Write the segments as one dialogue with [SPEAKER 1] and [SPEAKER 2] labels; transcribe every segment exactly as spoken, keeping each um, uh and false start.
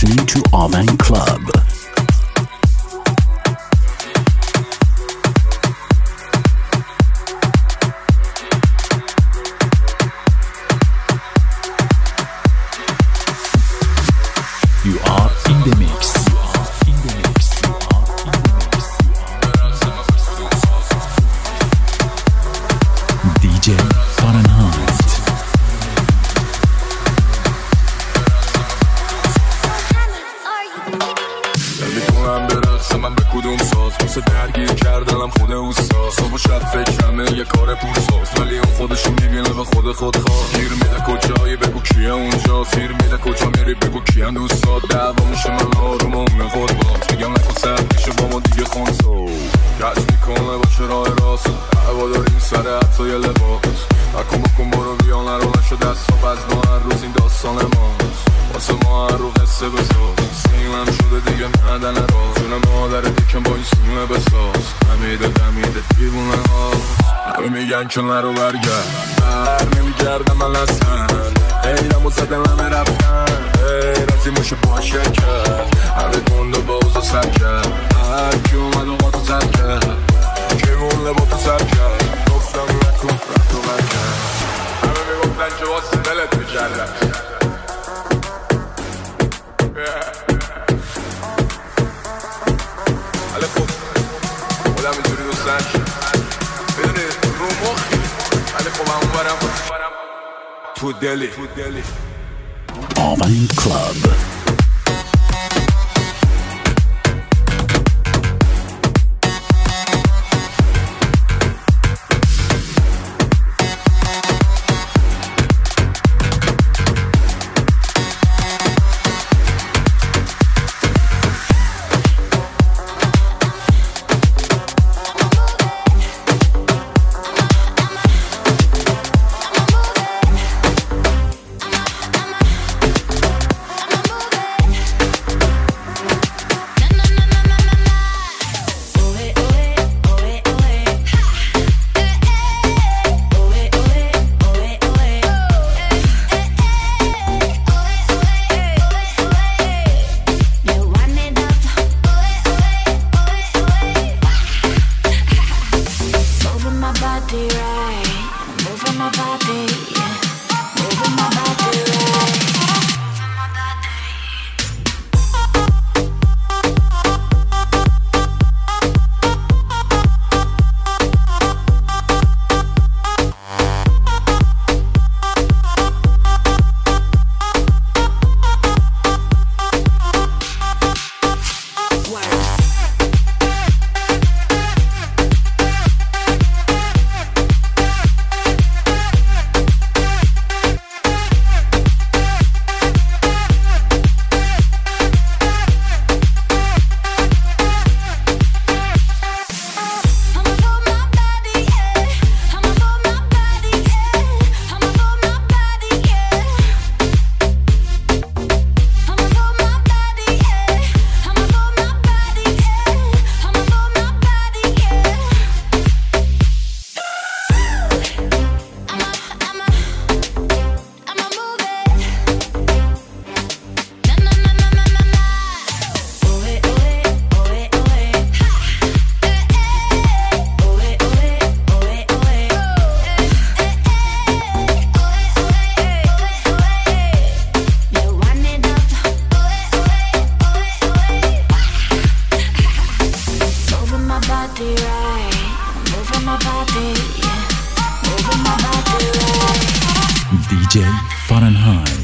[SPEAKER 1] listening to Arvang Club. You are in the mix. دی جی فارنهایت.
[SPEAKER 2] نمیتونم برقصم من به کدوم ساز واسه درگیر کردنم خود اوستا صبح و شب فکرمه یه کار پورساز ولی اون خودشو میبینه و خود خود خواه گیر میده کجایی بگو کیه اونجا سیر میده کجا میری بگو کیه دوستا دعوا میشه من آروم و اون خود باز میگم نکن سر میشه با ما دیگه خونسا کش میکنه با چرای راست هوا داریم سر حتی یه لباس نکن بکن برو بیا نرو نشو دست ها بزن هر روز این داستان ماست واسه ما هر رو قصه بساز سیمم شده دیگه ندن راز جون مادر دیکم با این سیمه بساز نمیده دمیده دیوونه هاست همه میگن که نرو برگرد بر نمیگردم من اصلا ایرم و زدن همه رفتن رازی موشه باشه کرد همه گنده باوزا سر کرد هر کی اومد و تو سر کرد که مونه با تو سر کرد گفتم نکن رفت و برکرد همه میگفتن که واسه دلت بجرد ولی خب خودم اینجوری دوست نشد بدونی رو مخی ولی خب همون برم تو دلی
[SPEAKER 1] Arvang Club. دی جی فارنهایت.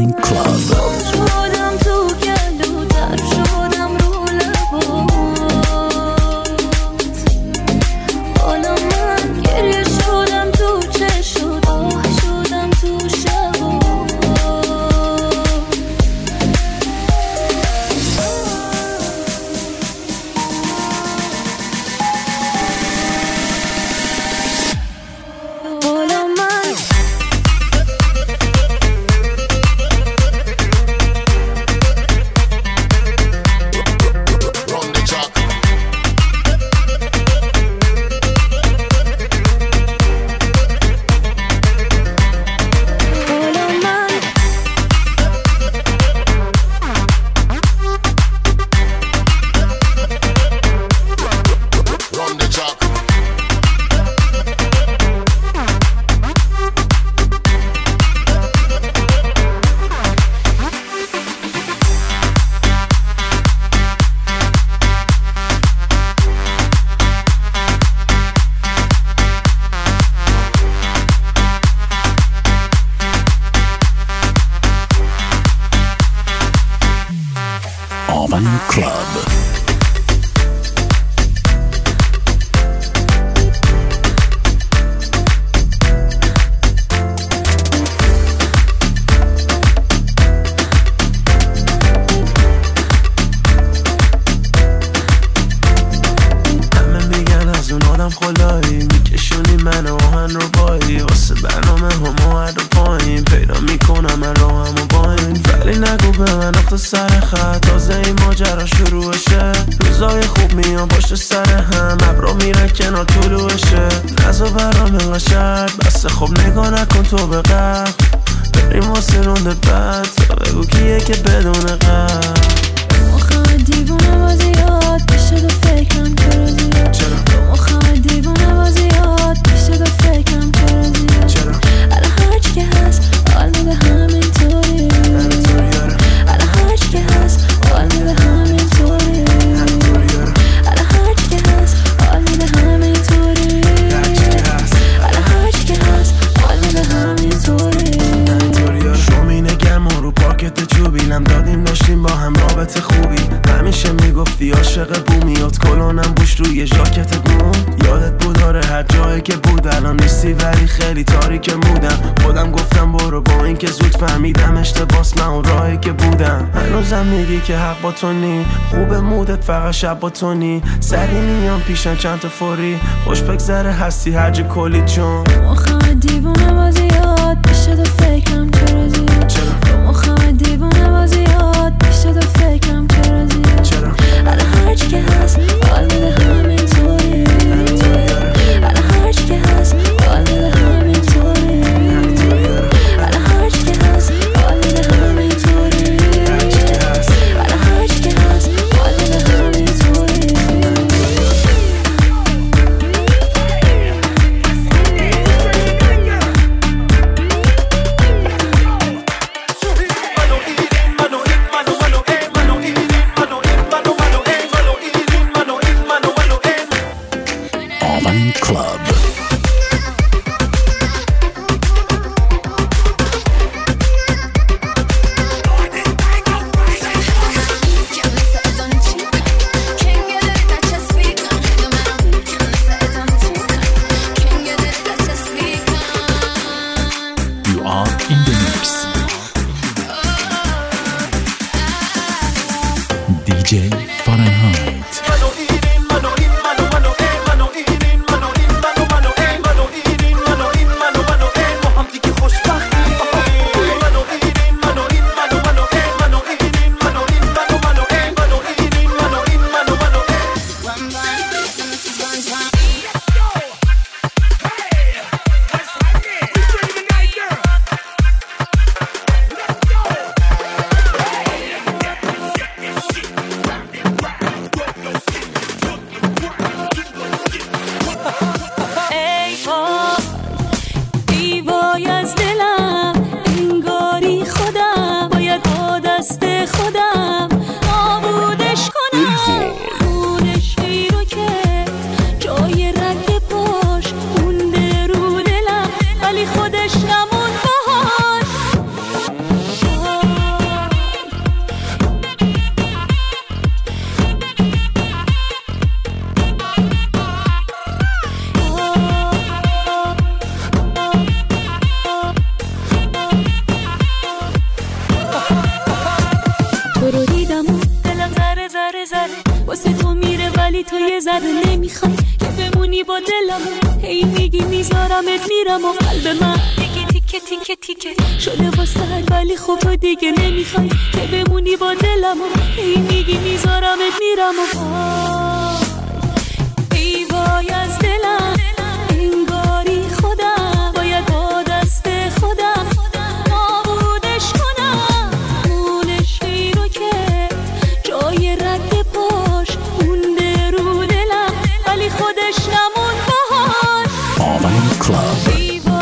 [SPEAKER 1] Urban Club.
[SPEAKER 3] شدم تو گلودر شدم رو لبات حالا من گریه شدم تو چشم آه شدم تو شبات حالا من
[SPEAKER 1] Urban Club.
[SPEAKER 4] خلایی میکشونی من آهن رو بایی واسه برنامه همو هر دو پایین پیدا میکنم من راه همو باین ولی نگو به من اخت سر خط تازه این ماجرا شروعشه روزای خوب میان پشت سر هم ابرا میرن کنار طلوعشه نزا برام انقدر شرط بسته خب نگاه نکن تو به قهر بریم واسه رونده بعد تا بگو کیه که بدون قهر
[SPEAKER 3] مخم دیوونه بازیات بشه دو فکرم چرا زیاد چرا مخم دیوونه بازیات بشه دو فکرم چرا زیاد چرا الان هرچی که هست حال میده همینطوری الان هرچی که هست حال میده همینطوری الان هرچی که هست حال میده همینطوری الان هرچی که هست حال میده همینطوری
[SPEAKER 4] شومینه گم رو پاکت چوبیلم دادیم داشتیم با هم رابطه خوبی همیشه میگفتی عاشق بومیات کلونم بوش روی ژاکتت مون یادت بود آره هر جایی که بود الان نیستی ولی خیلی تاریک مودم خودم گفتم برو با این که زود فهمیدم اشتباس من اون راهی که بودم هنوزم میگی که حق با تو نی خوب مودت فقط شب با تو نی سری میام پیشم چند تا فوری خوش بگذره هستی هرج کلی چون
[SPEAKER 3] مخم دیوونه بازیات بشه دو فکرم چرا زیاد چرا مخم دیوونه بازیات بشه دو فکرم چرا زیاد چرا الان هرچی که هست حال میده همینطوری الان هرچی که هست حال میده همینطوری الان هرچی که هست حال میده همینطوری الان هرچی که هست حال میده همینطوری
[SPEAKER 1] Urban Club. You are in the mix. D J Fahrenheit.
[SPEAKER 3] ولی تو یه ذره نمیخوای که بمونی با دلم. هی میگی میذارمت میرم و قلب من دیگه تیکه تیکه تیکه شده واسه ولی خب تو دیگه نمیخوای که بمونی با دلم. هی میگی میذارمت میرم و ای وای از دلم، انگاری خودم باید با دست خودم نابودش کنم. اون عشقی رو که جای رد پاش مونده رو دلم ولی خودش نمون باهاش.
[SPEAKER 1] آون کلاب.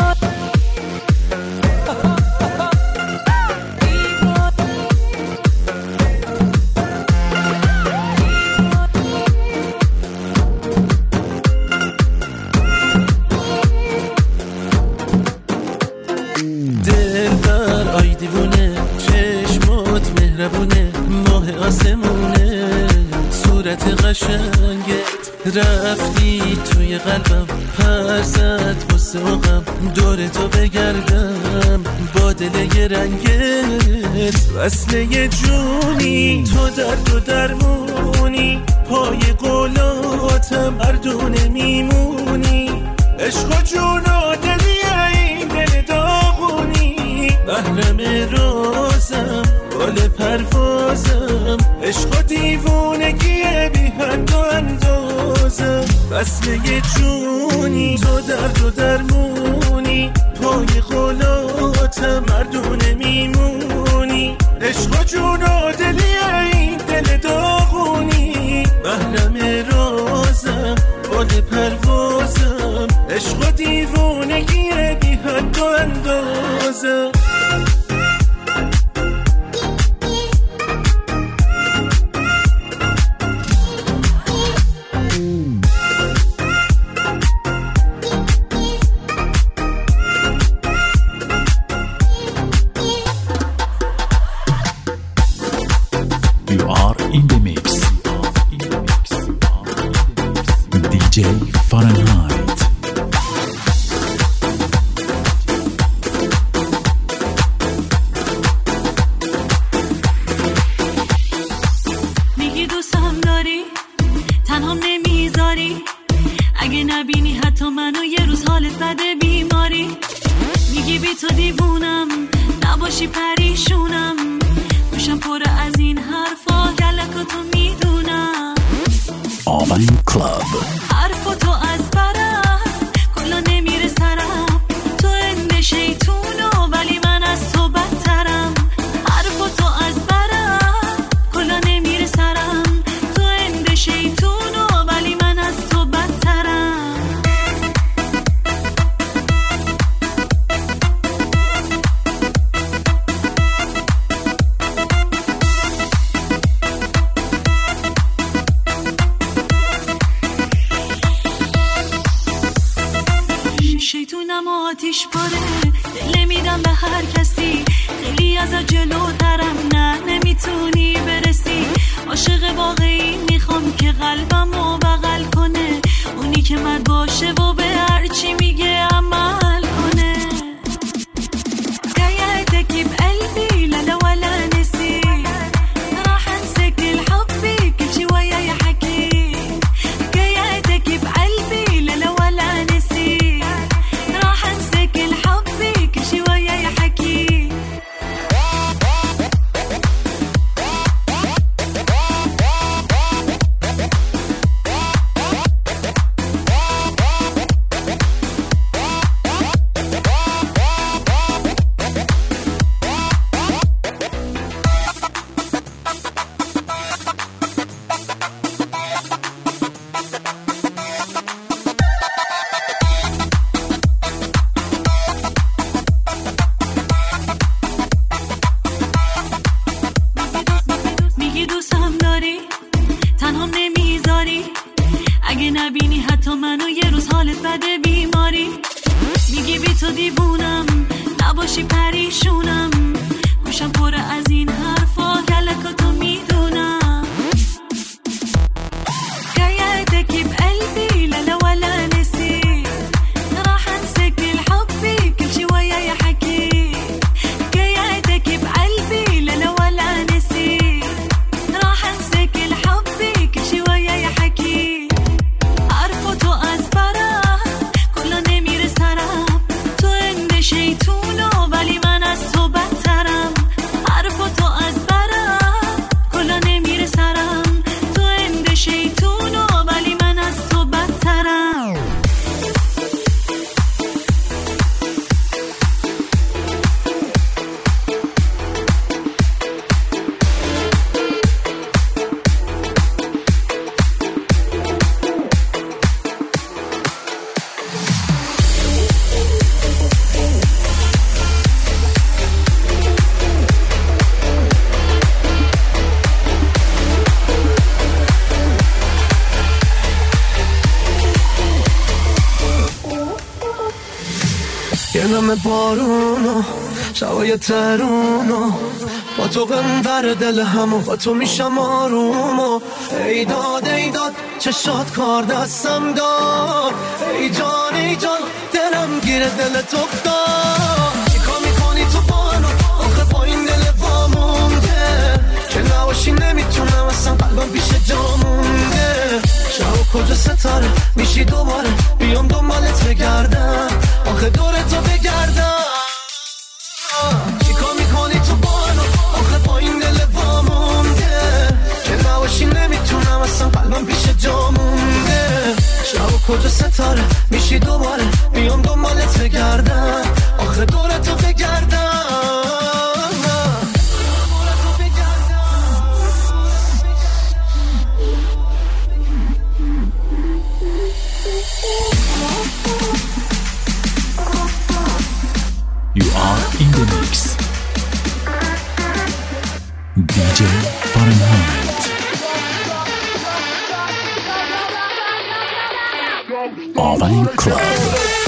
[SPEAKER 4] قشنگت رفتی توی قلبم، پر زد واسه غم دور تو بگردم با دل یه رنگت. وصله یه جونی تو درد و درمونی، پای قولاتم مردونه میمونی. عشق و جون و دلیه این دل داغونی، محرم رازم بال پروازم. عشق و دیوونگیه بی حد و اندازم. وصله یه جونی تو درد و درمونی، پای قولاتم مردونه میمونی. عشق و جون و دلیه این دل داغونی، محرم رازم بال پروازم. عشق و دیوونگیه بی حد و اندازم.
[SPEAKER 1] You are in the mix. دی جی فارنهایت.
[SPEAKER 3] میگی دوستم داری تنها نمیذاری، اگه نبینی حتی منو یه روز حالت بده بیماری. میگی بی تو دیوونم نباشی پریشونم، گوشم پر از این حرفا گلکاتو میدونم.
[SPEAKER 1] آون کلاب.
[SPEAKER 3] حرفا تو از برم کلا نمیره سرم، تو اند شیطونو ولی من از تو بدترم. حرفا تو از برم کلا نمیره سرم، تو اند شیطونو ولی من از تو بدترم. شیطونم آتیش پاره، دل میدم به هر کسی، خیلی از جلوترم نه نمیتونی برسی. عاشق واقعی میخوام که قلبمو بغل کنه، اونی که من باشه و به هر چی میگه عمل کنه. قيادك بقلبي لا ولا نسي، راح انسى كل حبي كل شي وياي حكي. قيادك بقلبي لا ولا نسي، راح انسى كل حبي كل شي وياي حكي. میگی دوستم داری تنها نمیذاری، اگه نبینی حتی منو یه روز حالت بده بیماری. میگی بی تو دیوونم نباشی پریشونم، گوشم پر از این حرفا کلکاتو میدونم. قيادك بقلبي لا ولا نسي، راح انسى كل حبي كل شي وياي حكي. قيادك بقلبي لا ولا نسي، راح انسى كل حبي كل شي وياي حكي.
[SPEAKER 4] همه بارونو شبای ترونو با تو قنور دل همو با تو میشم آرومو ای داد ای داد چشات کار دستم داد ای جان ای جان دلم گیره دلت افتاد چیکار میکنی تو با منو آخه با این دل وامونده که نباشی نمیتونم اصلا قلبم پیش جا مونده شب کجا ستاره میشی دوباره بیام دنبالت بگردم آخه دور تو بگردم چیکار میکنی تو با منو آخه با این دل وامونده که نباشی نمیتونم اصلا قلبم پیش جا مونده شب کجا ستاره میشی دوباره بیام دنبالت بگردم آخه دور تو بگردم
[SPEAKER 1] You are in the mix. دی جی Fahrenheit. Urban Club.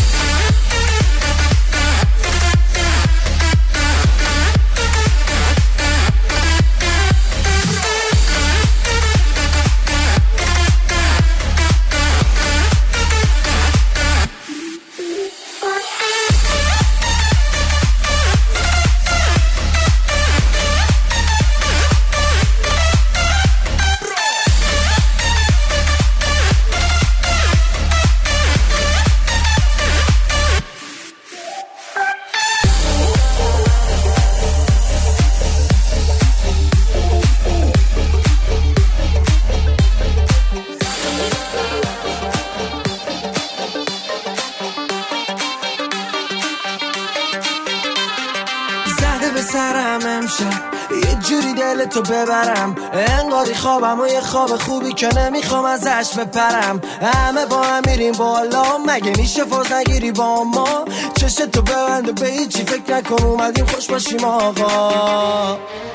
[SPEAKER 5] یه جوری دل تو ببرم انگاری خوابم و یه خواب خوبی که نمیخوام ازش بپرم همه با هم میریم بالا مگه میشه فاز نگیری با ما چشت تو ببنده به هیچی فکر نکن اومدیم خوش باشیم آقا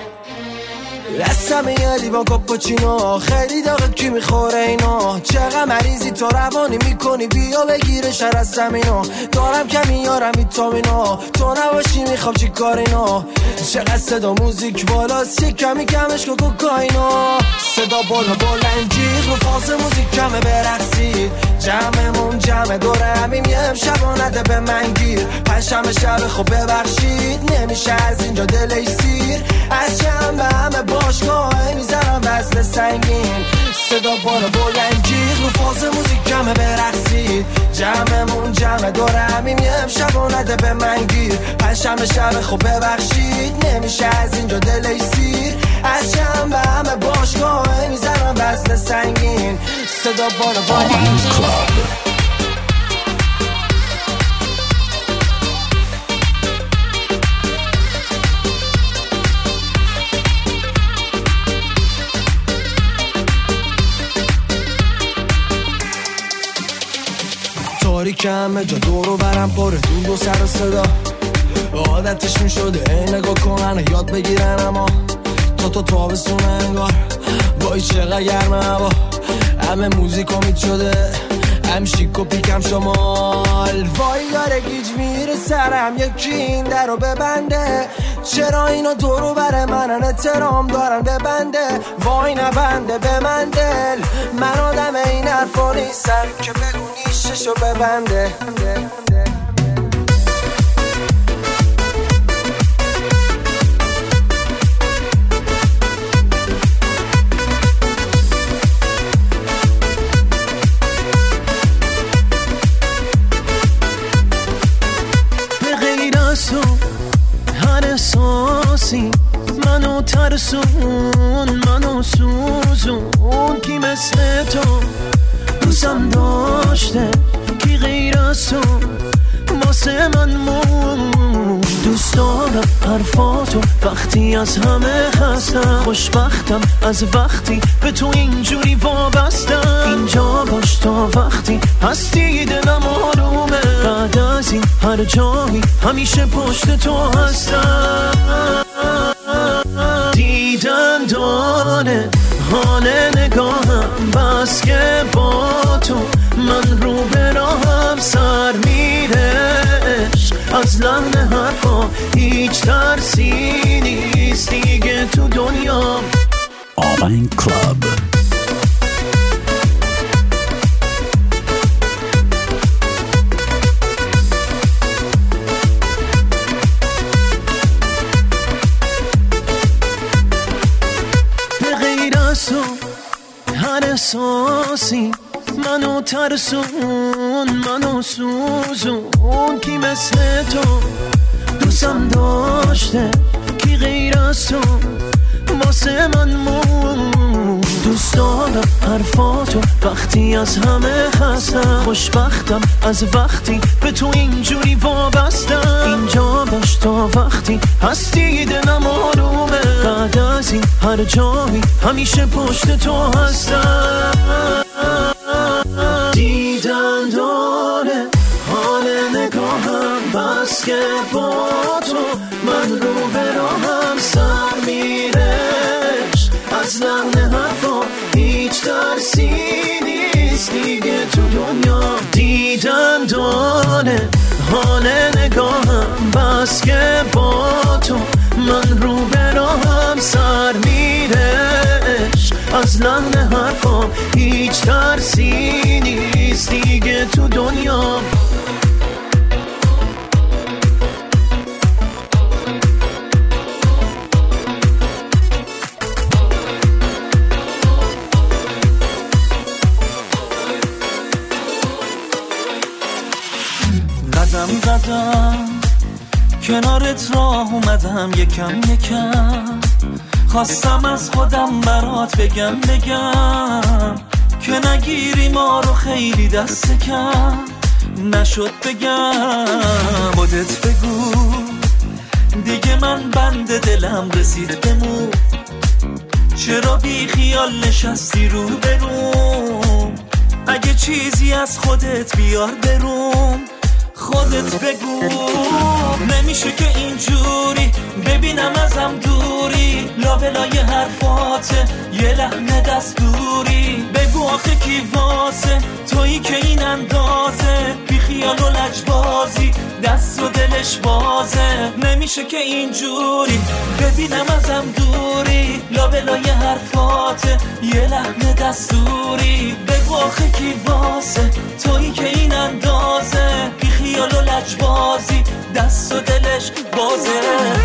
[SPEAKER 5] دستم یه لیوان کاپوچینو خیلی داغه کی میخوره اینا چقدر مریضی تو روانی میکنی بیا بگیره شر از زمینو دارم کمی یارم ویتامینو تو نباشی میخوام چی کار اینا چقدر صدا موزیک بالاست یه کمی کمش کن کوکائینو صدا بالا بلند جیغ رو فاز موزیک کمه برقصید جمعمون جمع دوره همیم یه امشب نده به من گیر پنجشنبه شب خب ببخشید نمیشه از اینجا دلش سیر از شنبه همه باشگاه میزنم وزن سنگین صدا بالا بلند جیغ رو فاز موزیک جمع برقصید جمعمون جمع دوره همیم یه امشب نده به من گیر پنجشنبه شب خب ببخشید نمیشه از اینجا دلش سیر از شنبه همه باشگاه میزنم وزن سنگین صدا بالا بلند تاریک همه جا دورو برم پاره دود و سر و صدا عادتش می شده ای نگاه کنن یاد بگیرن اما تا تو تابستون انگار وای چقدر گرمه هوا همه موزیک امید شده هم شیک و پیکم شمال وای داره گیج میره سرم یکی این در رو ببنده چرا اینا دورو بره منن احترام دارن ببنده وای نبنده به من دل من آدم این حرفا نیستم که بگو نیششو ببنده منو ترسون منو سوزون کی مثل تو دوستم داشته کی غیر از تو واسه من مون دوست دارم حرفاتو وقتی از همه خستم خوشبختم از وقتی به تو اینجوری وابستم اینجا باش تا وقتی هستی دلم آرومه بعد از این هر جایی همیشه پشت تو هستم دیدن داره حال نگاهم بس که با تو من رو به راهم سر میرش از لحظه
[SPEAKER 4] هیچ ترسی نیست دیگه تو دنیا.
[SPEAKER 1] آون کلاب.
[SPEAKER 4] به غیر از تو هر احساسی منو ترسون، منو سوزون. کی مثل تو دوستم داشته، کی غیر از تو واسه من مون. دوست دارم حرفاتو وقتی از همه خستم، خوشبختم از وقتی به تو اینجوری وابستم. اینجا باش تا وقتی هستی دلم آرومه، بعد از این هر جایی همیشه پشت تو هستم. دیدن داره حال نگاهم، بس که با تو من رو براهم سر میرش. از لحن حرفا هیچ ترسی نیست دیگه تو دنیا. دیدن داره حال نگاهم، بس که با تو من رو براهم سر میرش. از لحن حرفا هیچ ترسی نیست دیگه تو دنیا.
[SPEAKER 6] قدم قدم کنارت راه اومدم، یکم یکم خواستم از خودم برات بگم بگم که نگیری ما رو خیلی دست کم. نشد بگم خودت بگو دیگه من بند دلم رسید بمون. چرا بی خیال نشستی رو بروم؟ اگه چیزی از خودت بیار بروم. خودت بگو نمیشه که اینجوری ببینم ازم دوری. لابلای حرفاته یه لحن دستوری. بگو آخه کی واسه تویی که این اندازه بی خیال و لجبازی دست و دلش بازه. نمیشه که اینجوری ببینم ازم دوری. لابلای حرفاته یه لحن دستوری. بگو آخه کی واسه تویی که این اندازه بی خیال و لجبازی دست و دلش بازه.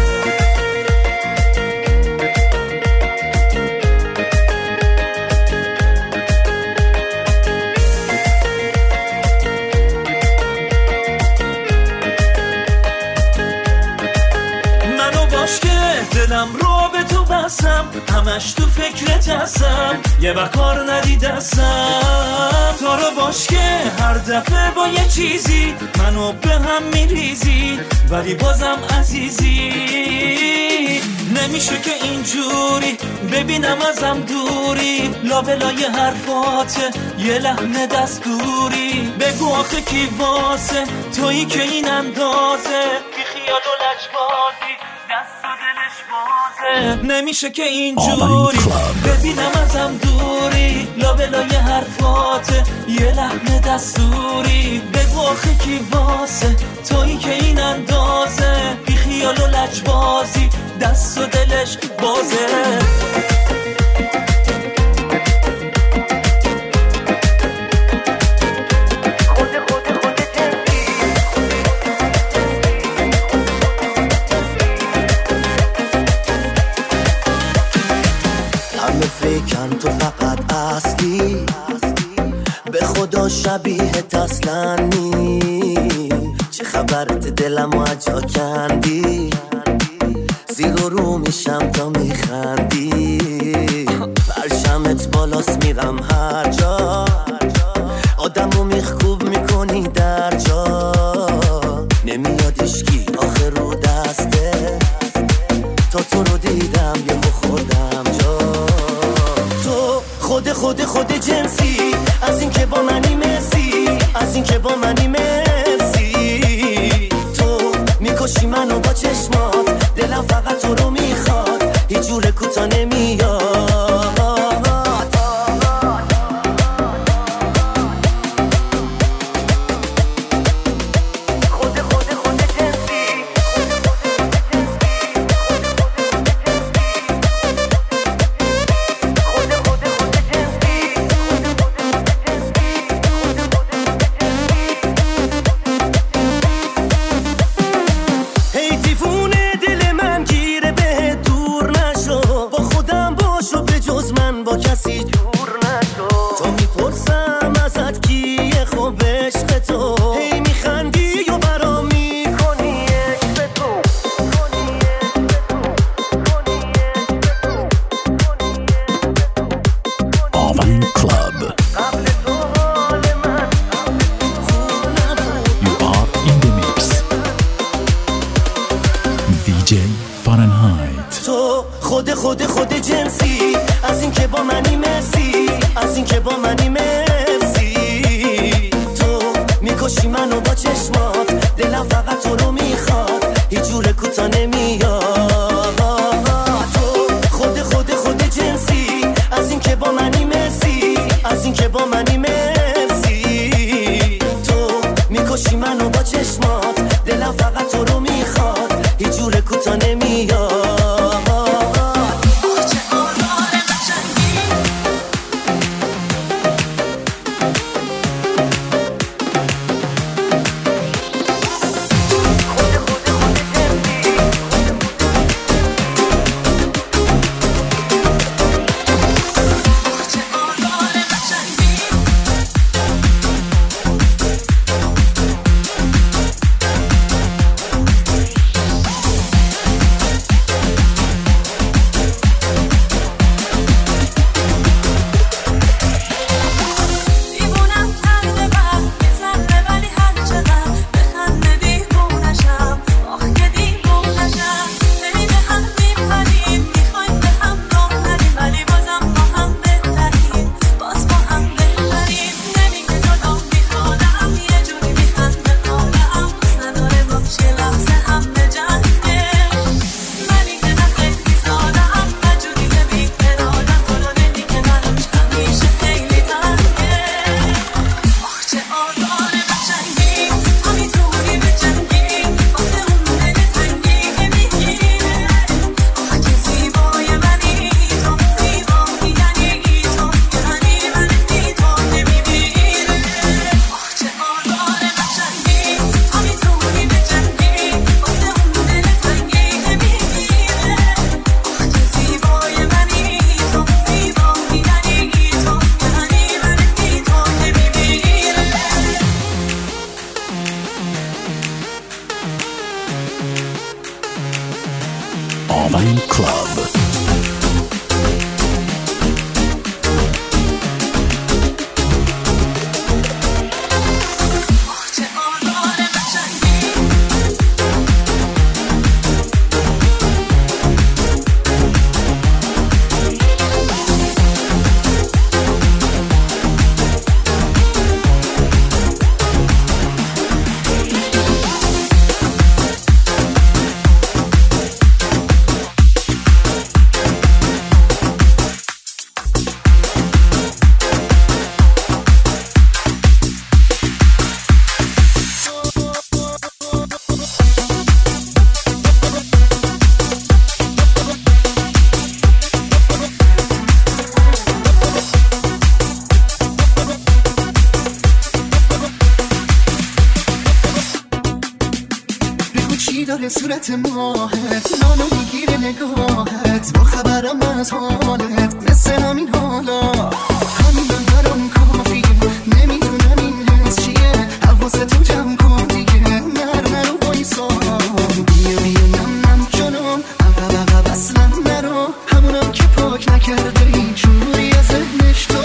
[SPEAKER 6] دلم رو به تو بسم، همش تو فکرت هستم، یه وقت کار ندیدستم. تو رو باش که هر دفعه با یه چیزی منو به هم میریزی، ولی بازم عزیزی. نمیشه که اینجوری ببینم ازم دوری. لابلای حرفاته یه لحن دستوری. بگو آخه کی واسه تویی که این اندازه بی خیال و لجبازی دست و دلش بازه. نمیشه که اینجوری ببینم ازم دوری. لابلای حرفاته یه لحن دستوری. بگو آخه کی واسه تویی که این اندازه بی خیال و لجبازی دست و دلش بازه.
[SPEAKER 5] فکرم تو فقط اصلی، به خدا شبیهت اصلا نی. چه خبرت دلم و اجا کندی، زیر و رو میشم تا میخندی. پرشمت بالاست میرم هر جا، آدمو میخکوب میکنی در جا. نمیاد اشکی آخر رو دسته، تا تو رو دیدم یه خودم جا. تو خود خود خود جنسی، از این که با منی مرسی، از این که با منی مرسی. تو میکشی منو با چشمات، دلم فقط تو رو میخواد، هیچ جور کوتا نمیاد. خود خود خود جنسی
[SPEAKER 6] تو خود خود خود جنسی، از این که با منی مرسی، از این که با منی مرسی. تو میکشی منو با چشمات، دلم فقط تو رو میخواد، هیچ جور کوتا نمیاد. تو خود خود خود جنسی، از این که با منی مرسی، از این که با منی مرسی. تو میکشی منو با چشمات، دلم فقط تو رو میخواد، هیچ جور کوتا نمیاد.
[SPEAKER 1] Wine Club.
[SPEAKER 7] صورت ماهت نانو میگیره نگاهت، با خبرم از حالت مثل همین حالا، همین من برام کافیه، نمیدونم این حس چیه، حواست تو جمع کن دیگه، نر نرو بایسا، بیا بیا نم نم جنم، عقب عقب اصلا نرو، همونم که پاک نکرده این جوری از ذهنش تو،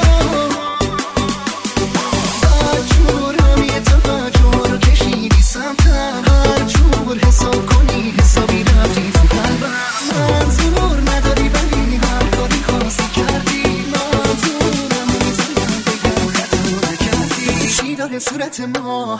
[SPEAKER 7] بدجور همی توجه رو کشیدی سمتم، هر جور حساب کنی حسابی رفتی تو قلبم، منظور نداری ولی هر کاری خواستی کردی، منظورم میزنم بگم خطا نکردی، چی داره صورت ما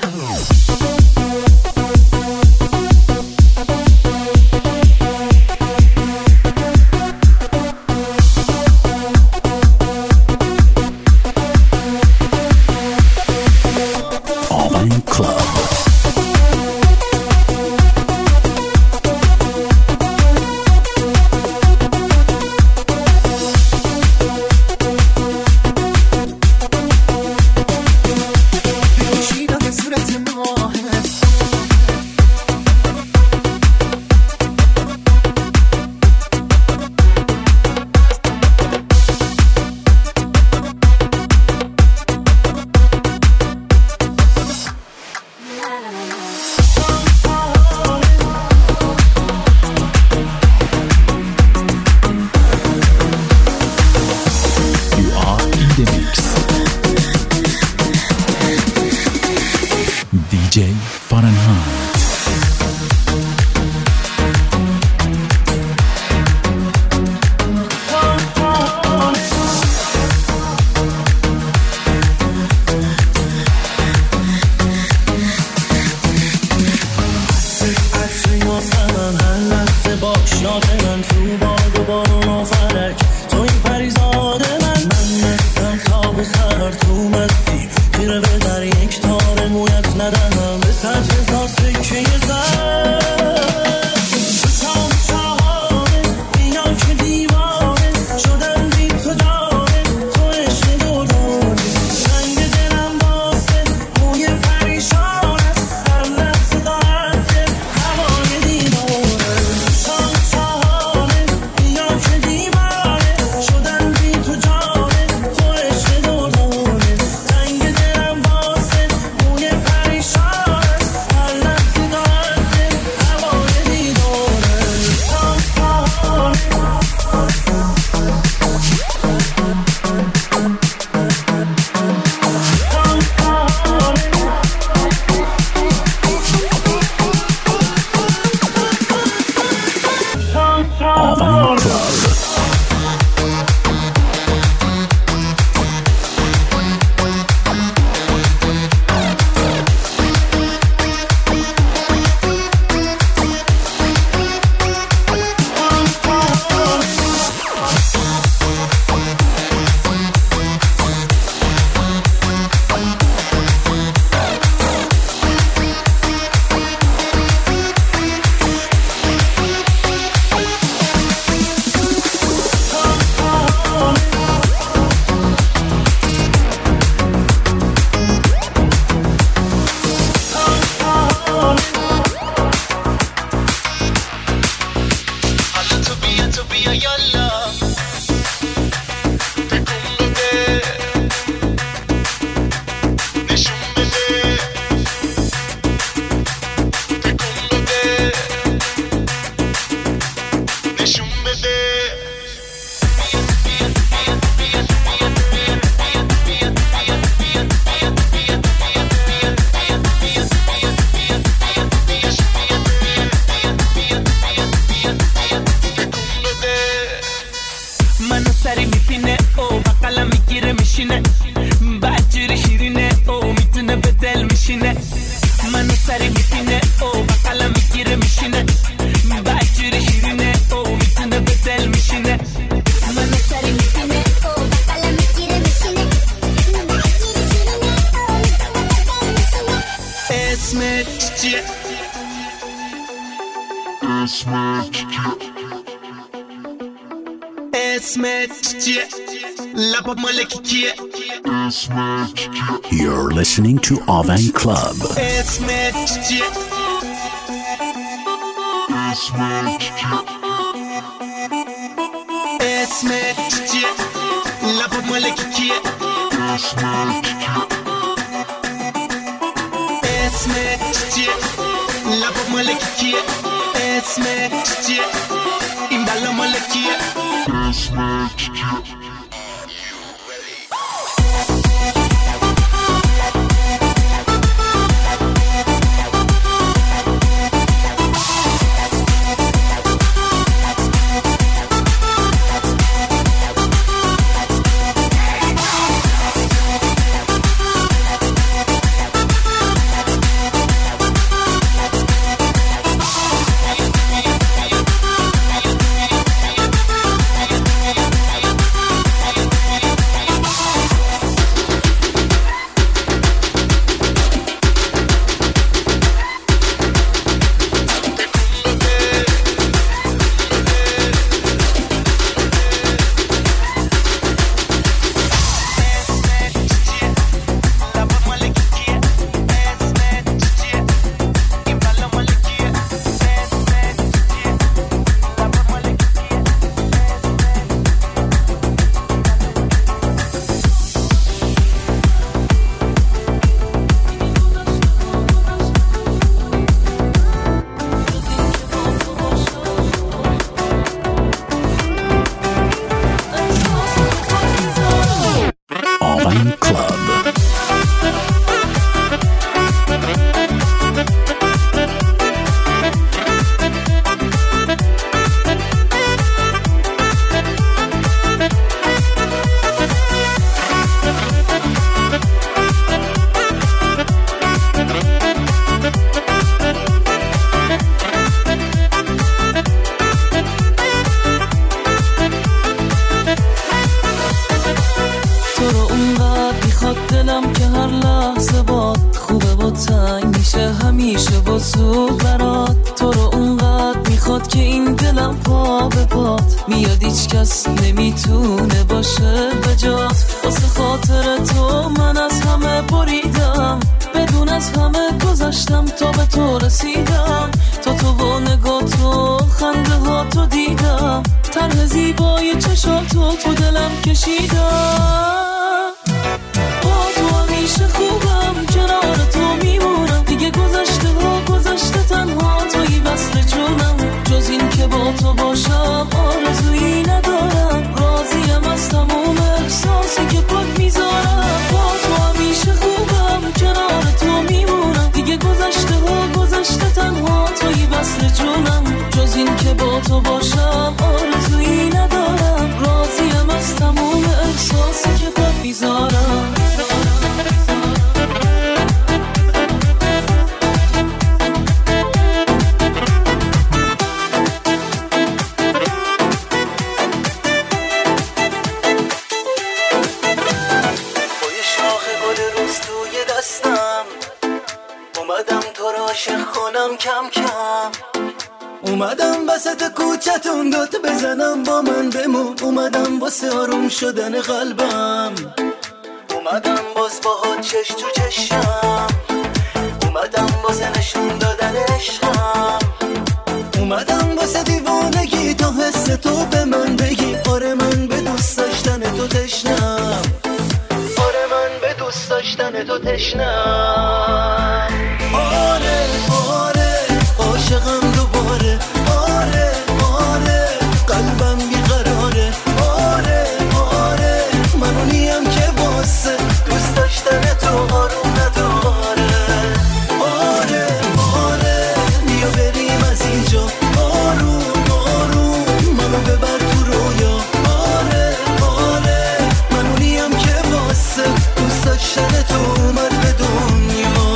[SPEAKER 1] Wine Club.
[SPEAKER 7] چی داره صورت ما
[SPEAKER 1] Urban Club. You're listening to Urban Club.
[SPEAKER 6] تنها توی وصل جونم، جز این که با تو باشم آرزوی کم کم. اومدم وسط کوچتون داد بزنم با من بمون. اومدم واسه آروم شدن قلبم. اومدم باز باهات چش تو چشم. اومدم واسه نشون دادن عشقم. اومدم واسه دیوانگی تا حس تو به من بگی. آره من به دوست داشتن تو تشنم. آره من به دوست داشتن تو تشنم. آره آره عاشقم دوباره. آره آره قلبم بیقراره. آره آره منو نیم که واسه دوست داشتن تو آروم نداره. آره آره بیا بریم از اینجا. آروم آروم منو ببر تو رویا. آره آره منو نیم که واسه دوست داشتن تو اومد به دنیا.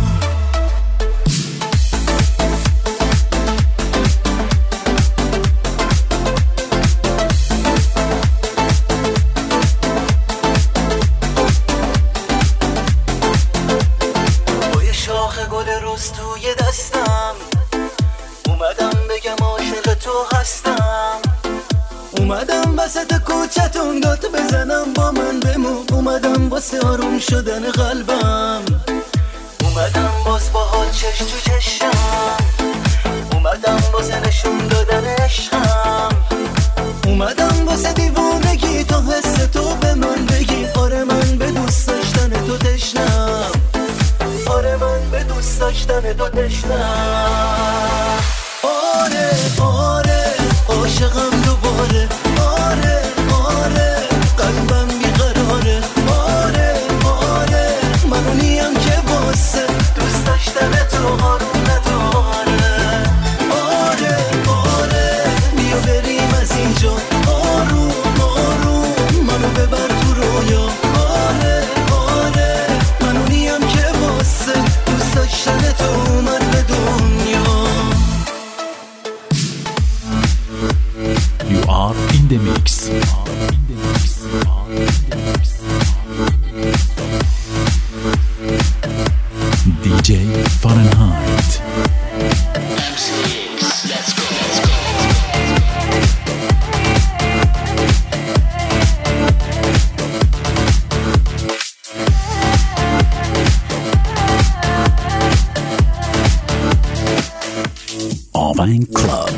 [SPEAKER 6] توی دستم اومدم بگم عاشق تو هستم. اومدم وسط کوچتون داد بزنم با من بمون. اومدم واسه آروم شدن قلبم. اومدم باز باهات چش تو چشم. اومدم واسه نشون دادن عشقم. اومدم واسه دیوانگی تا حس تو به من بگی. آره من به دوست داشتن تو تشنم. آره من به دوست داشتن تو تشنم. آره آره عاشقم دوباره. آره آره قلبم بیقراره. آره آره منو نیم که واسه دوست داشتن تو آروم نداره. آره آره بیا بریم از اینجا. آروم آروم منو ببر تو رویا. آره آره منو نیم که واسه دوست داشتن تو اومد به دنیا.
[SPEAKER 1] You are in the mix. دی جی Fahrenheit.
[SPEAKER 7] Let's go, let's go.
[SPEAKER 1] Oven Club.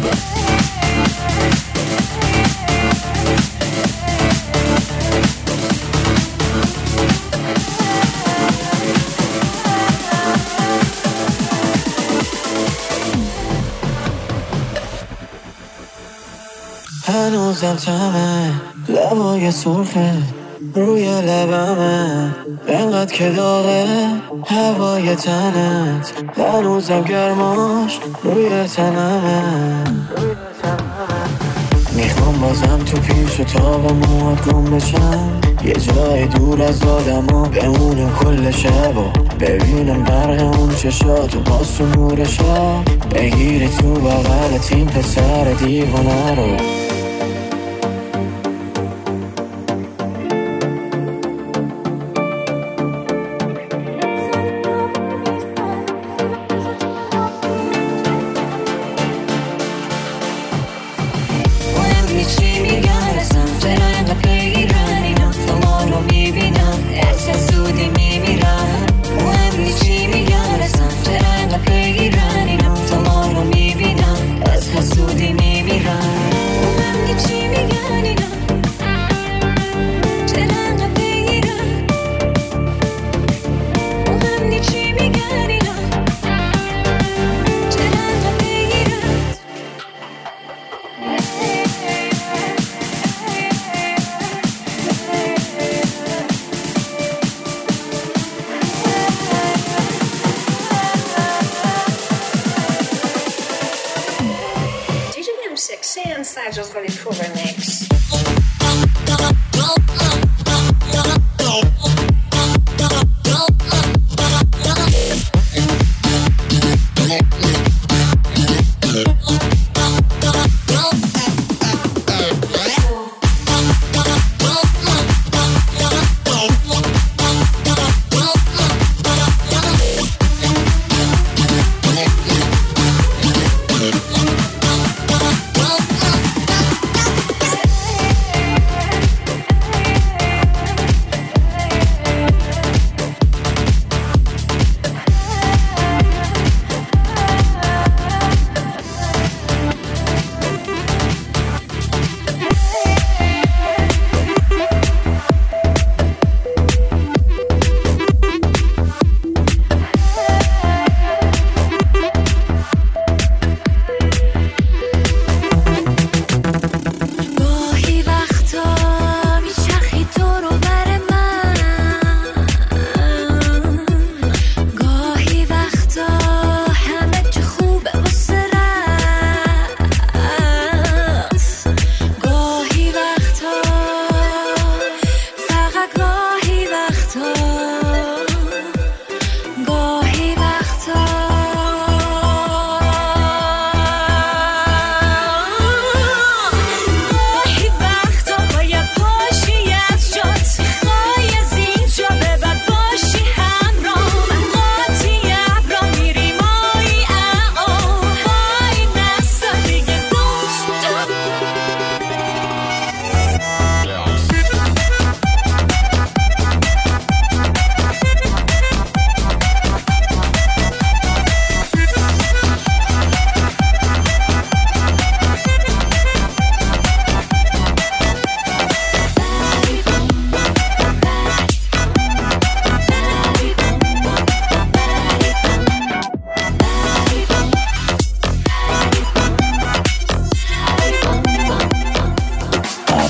[SPEAKER 5] هنوزم تمه لبای سرخه روی لبمه. انقدر که داغه هوای تنت. هنوزم گرماش روی تنمه. میخوام بازم تو پیش و تاب موهات گم بشم. یه جای دور از آدما بمونم کل شبا. ببینم برق اون چشاتو باز تو نور شب. بگیری تو بغلت این پسر دیوانه رو.
[SPEAKER 8] Just got a cover mix.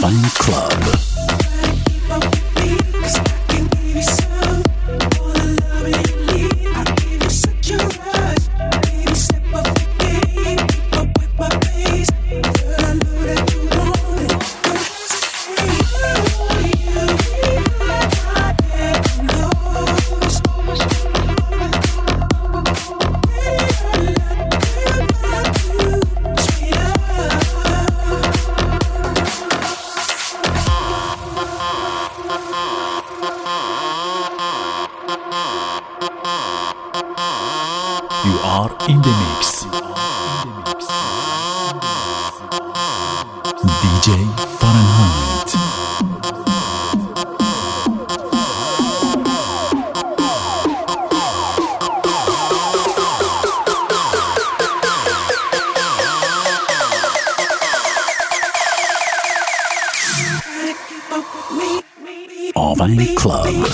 [SPEAKER 1] Wine Club. You are in the mix. D J Fahrenheit. Wine Club.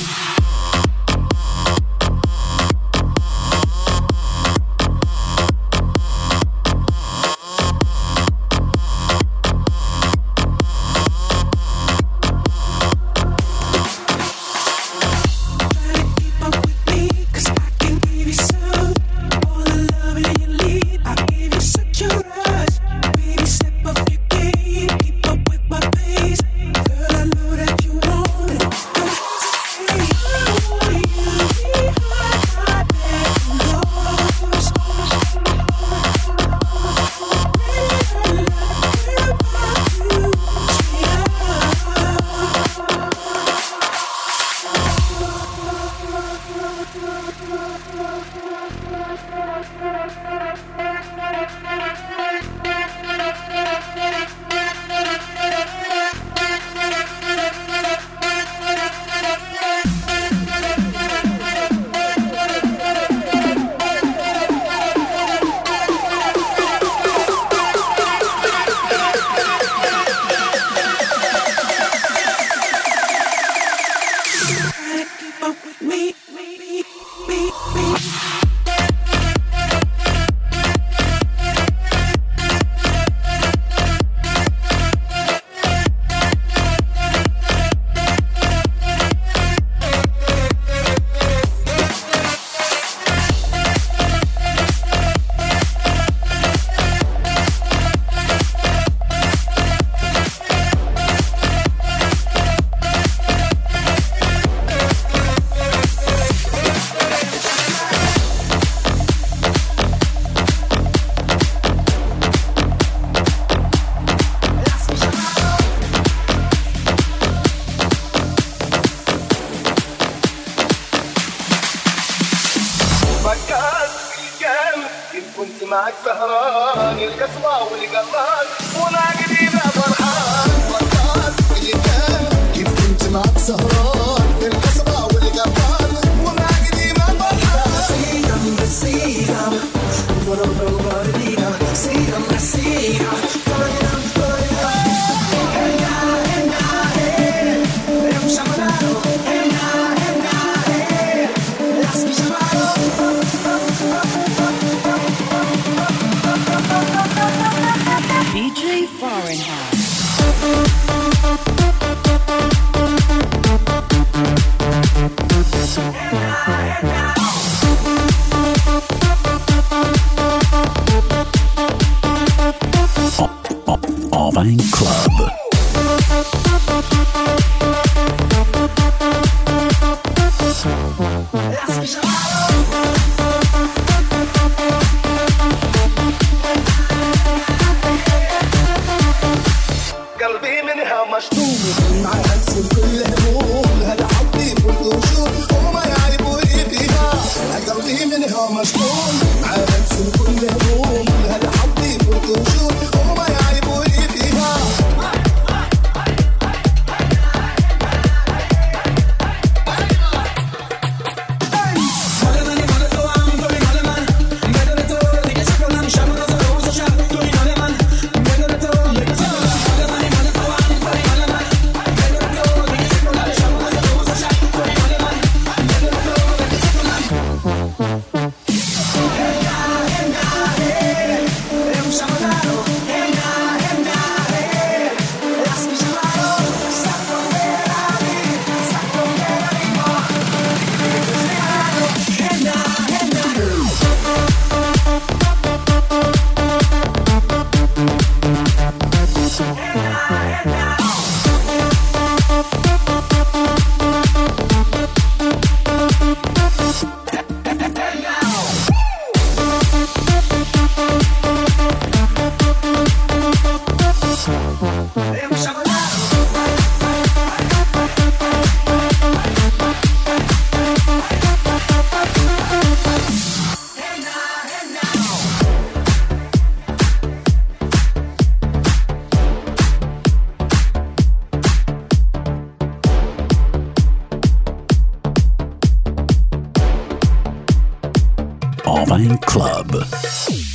[SPEAKER 8] معك سهران القصوى والقمار وانا قديمة فرحان فرحان باليتام كيف كنت معك سهران القصوى والقمار وانا قديمة فرحان سيدم بالسيدم ضرب الغردينا سيدم بالسيدم طريقا طريقا هنا هنا هنا يمشى ملانو هنا هنا هنا لاسكي جمالو
[SPEAKER 9] D J Fahrenheit.
[SPEAKER 1] Wine Club.
[SPEAKER 8] قلبي منها مشطوب مع انسى كل هموم هذا حبي والقشور وما يعيبوني فيها قلبي منها مشطوب مع انسى كل هموم هذا حبي والقشور وما يعيبوني فيها
[SPEAKER 1] آون کلاب.